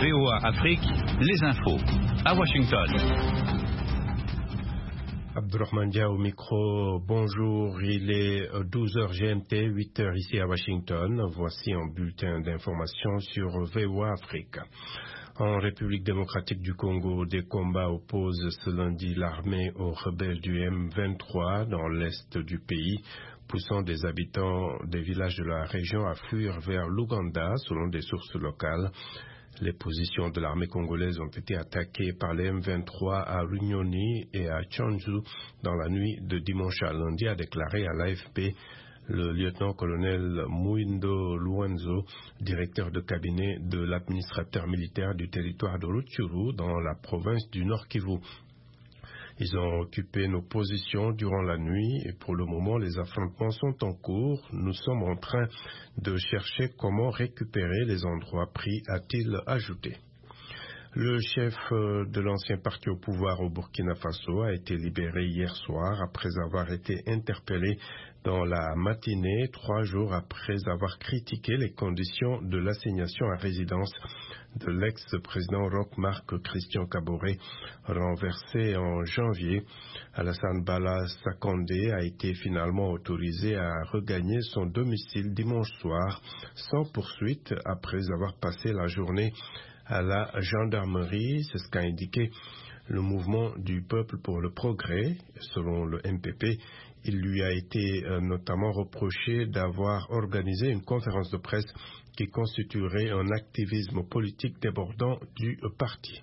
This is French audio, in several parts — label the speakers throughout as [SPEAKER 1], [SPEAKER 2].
[SPEAKER 1] VOA Afrique, les infos. À Washington.
[SPEAKER 2] Abdurrahman Dia au micro. Bonjour, il est 12h GMT, 8h ici à Washington. Voici un bulletin d'information sur VOA Afrique. En République démocratique du Congo, des combats opposent ce lundi l'armée aux rebelles du M23 dans l'est du pays, poussant des habitants des villages de la région à fuir vers l'Ouganda, selon des sources locales. Les positions de l'armée congolaise ont été attaquées par les M23 à Runyoni et à Tchanzu dans la nuit de dimanche à lundi, a déclaré à l'AFP le lieutenant-colonel Mouindo Luanzo, directeur de cabinet de l'administrateur militaire du territoire de Rutshuru dans la province du Nord Kivu. Ils ont occupé nos positions durant la nuit et pour le moment les affrontements sont en cours. Nous sommes en train de chercher comment récupérer les endroits pris, a-t-il ajouté. Le chef de l'ancien parti au pouvoir au Burkina Faso a été libéré hier soir après avoir été interpellé dans la matinée, 3 jours après avoir critiqué les conditions de l'assignation à résidence de l'ex-président Roch Marc Christian Kaboré, renversé en janvier. Alassane Bala Sakandé a été finalement autorisé à regagner son domicile dimanche soir sans poursuite après avoir passé la journée à la gendarmerie. C'est ce qu'a indiqué le mouvement du peuple pour le progrès. Selon le MPP, il lui a été notamment reproché d'avoir organisé une conférence de presse qui constituerait un activisme politique débordant du parti.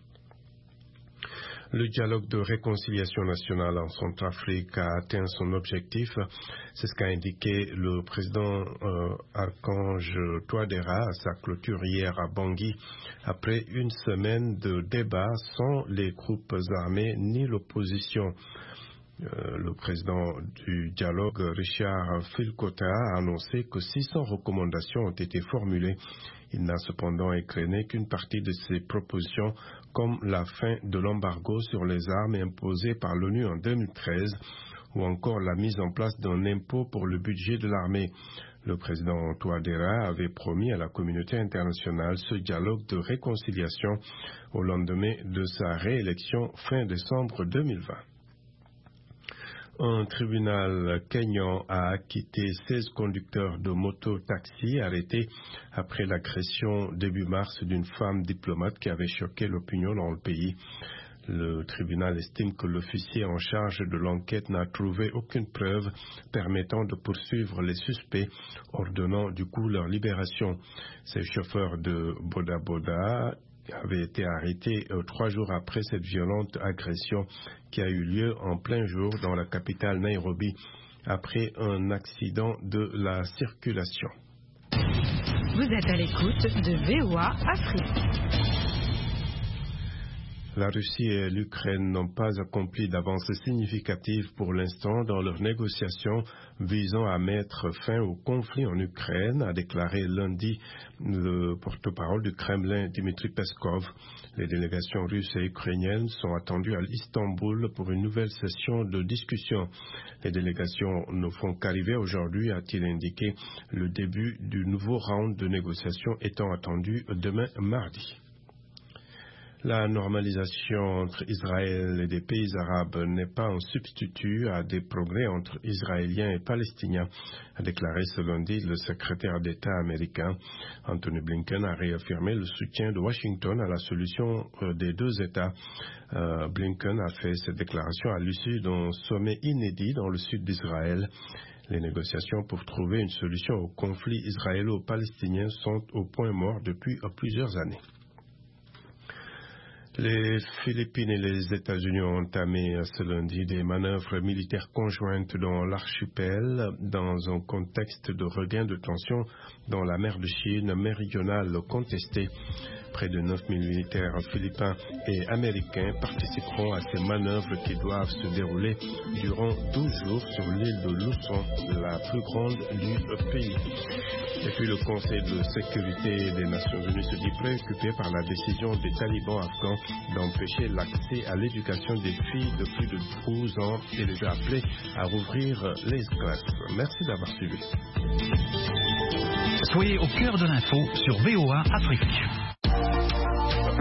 [SPEAKER 2] Le dialogue de réconciliation nationale en Centrafrique a atteint son objectif. C'est ce qu'a indiqué le président Archange Touadéra à sa clôture hier à Bangui, après une semaine de débats sans les groupes armés ni l'opposition. Le président du dialogue, Richard Filkota, a annoncé que 600 recommandations ont été formulées. Il n'a cependant écréné qu'une partie de ces propositions, comme la fin de l'embargo sur les armes imposé par l'ONU en 2013, ou encore la mise en place d'un impôt pour le budget de l'armée. Le président Touadéra avait promis à la communauté internationale ce dialogue de réconciliation au lendemain de sa réélection fin décembre 2020. Un tribunal kényan a acquitté 16 conducteurs de moto-taxi arrêtés après l'agression début mars d'une femme diplomate qui avait choqué l'opinion dans le pays. Le tribunal estime que l'officier en charge de l'enquête n'a trouvé aucune preuve permettant de poursuivre les suspects, ordonnant du coup leur libération. Ces chauffeurs de Boda Boda avait été arrêté 3 jours après cette violente agression qui a eu lieu en plein jour dans la capitale Nairobi après un accident de la circulation.
[SPEAKER 3] Vous êtes à l'écoute de VOA Afrique.
[SPEAKER 2] La Russie et l'Ukraine n'ont pas accompli d'avancées significatives pour l'instant dans leurs négociations visant à mettre fin au conflit en Ukraine, a déclaré lundi le porte-parole du Kremlin Dmitry Peskov. Les délégations russes et ukrainiennes sont attendues à Istanbul pour une nouvelle session de discussion. Les délégations ne font qu'arriver aujourd'hui, a-t-il indiqué, le début du nouveau round de négociations étant attendu demain mardi. La normalisation entre Israël et des pays arabes n'est pas un substitut à des progrès entre Israéliens et Palestiniens, a déclaré ce lundi le secrétaire d'État américain. Anthony Blinken a réaffirmé le soutien de Washington à la solution des 2 États. Blinken a fait cette déclaration à l'issue d'un sommet inédit dans le sud d'Israël. Les négociations pour trouver une solution au conflit israélo-palestinien sont au point mort depuis plusieurs années. Les Philippines et les États-Unis ont entamé ce lundi des manœuvres militaires conjointes dans l'archipel dans un contexte de regain de tension dans la mer de Chine méridionale contestée. Près de 9000 militaires philippins et américains participeront à ces manœuvres qui doivent se dérouler durant 12 jours sur l'île de Luzon, la plus grande du pays. Et puis le Conseil de sécurité des Nations Unies se dit préoccupé par la décision des talibans afghans d'empêcher l'accès à l'éducation des filles de plus de 12 ans et les a appelés à rouvrir les classes. Merci d'avoir suivi.
[SPEAKER 1] Soyez au cœur de l'info sur VOA Afrique.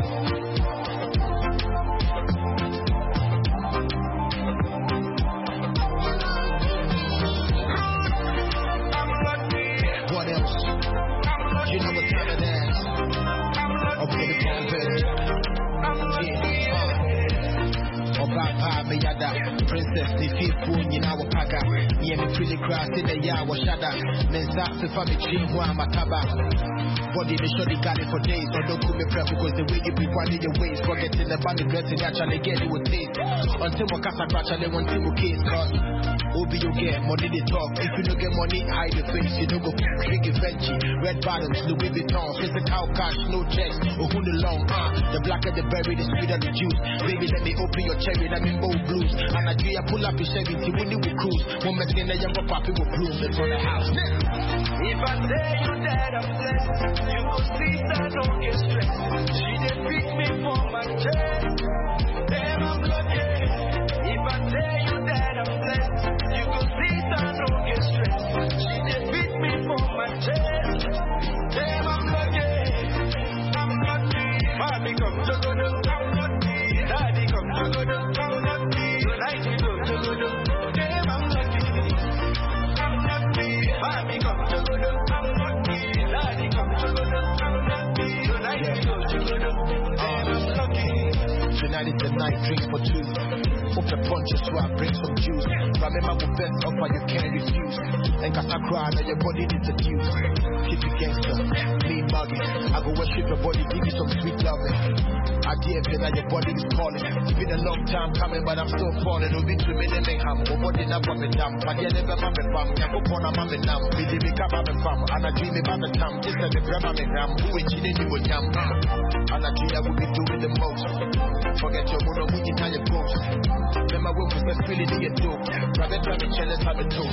[SPEAKER 4] princess, the faithful, you know, Paga. Me and me pretty grass in the yard was shada. Men start to find me dream who I'm a taba. Body me sure they got it for days. So don't come me prep because the way you be one in your ways. Forgetting the band dressing, actually get it with taste. Until my casa crash, I want to case. Cause Obi you get money they talk. If you don't get money, hide your face. You don't go big Fenty. Red bottoms, Louis Vuitton. Physical cash, no checks. Or who the long, the blacker the berry, the sweeter the juice. Baby, let me open your cherry, let me bold blues. And I do pull up your 70 when you will cruise. One man saying that young papi will bloom in front of the house.
[SPEAKER 5] If I tell you that I'm blessed, you go see that I don't get stressed. She did pick me for my chest. Damn, I'm lucky. If I tell you that I'm blessed, you go see that I don't get stressed. She did pick me for my chest. Damn, I'm lucky. I'm lucky. Mommy come to go to, I'm lucky. Daddy come to go to, I'm lucky. Tonight we go to go to. Damn, I'm lucky. I'm lucky. Mommy come to go to, I'm lucky. Daddy come to go to, I'm lucky. Tonight we go to go to. Damn, I'm lucky.
[SPEAKER 4] Tonight is the night, drink for two. Hope the punches so I bring some juice. Remember my best offer you can't refuse. And cause I cry now your body needs a fuse. Keep it gangster, clean mugging. I go worship your body, give you some sweet loving. I dare feel like your body is calling. It's been a long time coming, but I'm still falling. Over to me, they make ham. Body not from the dam. But yeah, never have a fam. Yeah, go on a mammy nam. Billy make up a fam. And I dream about the time. Just like the grandma me ram. Who is chilling you with yam? And I dream I will be doing the most. Forget your mother, we can tell your post. Remember when we first feeling in your dope. Rather than me jealous, have a toast.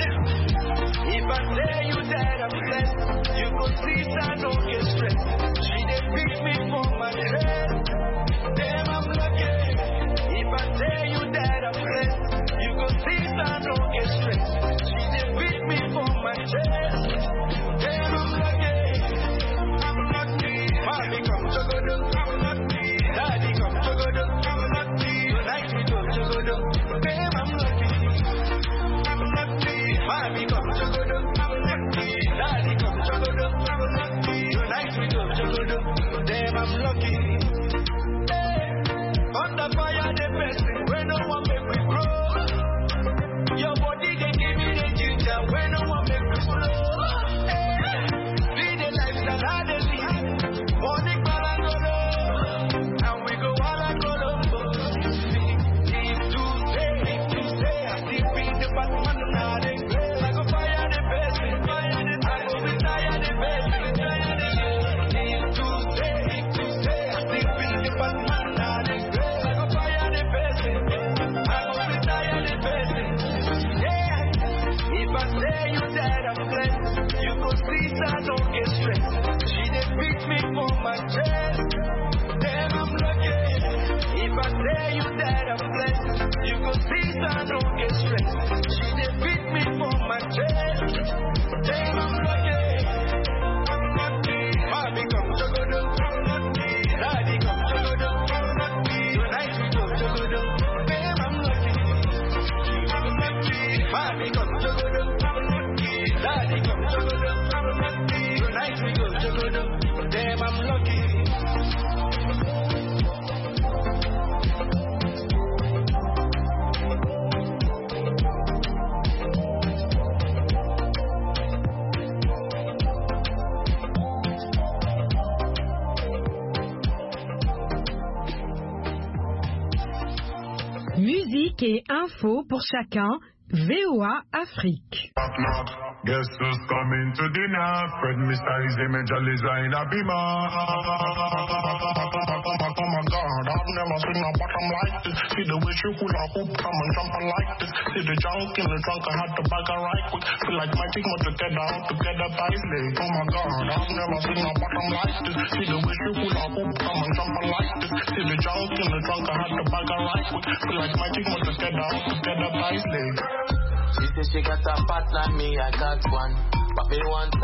[SPEAKER 5] If I tell you that I'm blessed, you go see that I don't get stressed. She did pick me for my chest. Damn, I'm lucky. If I tell you that I'm blessed, you go see that I don't get stressed. She did pick me for my chest. Damn, I'm lucky. I'm lucky. Mommy come to go to, I'm lucky. Daddy come to go to, I'm lucky. Tonight we go to go to. Damn, I'm lucky. I'm lucky. Mommy come to go to, I'm lucky. Daddy come to go to, I'm lucky. Tonight we go to go to. Damn, I'm lucky. Hey, under fire the person when no one make me grow. Your body they give me the ginger when no one make me slow. Hey, lead the lifestyle I dey live. Morning balangolo, and we go all Colombo. If to say, I still be the Batman now they go. I go fire the person, I go retire the person. If to say, I still be the Batman now they go. I go fire the person, I go retire the person. Yeah, if I tell you that I'm blessed, you go see that I don't get stressed. She did pick me for my chest. Damn, I'm lucky. If I tell you that I'm blessed, you go see that I don't get stressed. She did pick me for my chest. Damn, I'm lucky. I'm lucky. Mommy come to go to, I'm lucky. Daddy come to go to, I'm lucky. Tonight we go to go to. Damn, I'm lucky. I'm lucky. Mommy come to go to, I'm lucky. Daddy come to go to, I'm lucky. Tonight we go to go to. Damn, I'm lucky.
[SPEAKER 3] Musique et info pour chacun, VOA Afrique.
[SPEAKER 6] Guess who's coming to dinner? Fred Mr. His image a design a beamer. Oh my God, I've never seen a bottom like this. See the way she hula hoop, come and jump like this. See the junk in the trunk, I had to bag her right quick. Feel like my team were together tightly. Oh my God, I've never seen a bottom like this. See the way she hula hoop, come and jump like this. See the junk in the trunk, I had to bag her right quick. Feel like my team were together tightly.
[SPEAKER 5] She said she got a fat like me, I got one. But me want